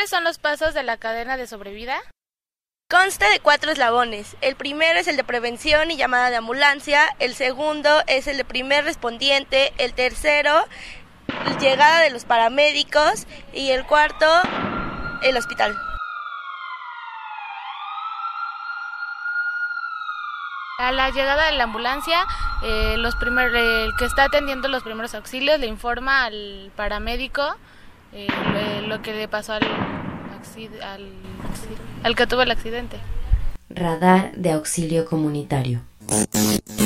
¿Cuáles son los pasos de la cadena de sobrevida? Consta de 4 eslabones. El primero es el de prevención y llamada de ambulancia, el segundo es el de primer respondiente, el tercero, llegada de los paramédicos y el cuarto, el hospital. A la llegada de la ambulancia, el que está atendiendo los primeros auxilios le informa al paramédico lo que le pasó al que tuvo el accidente. Radar de auxilio comunitario.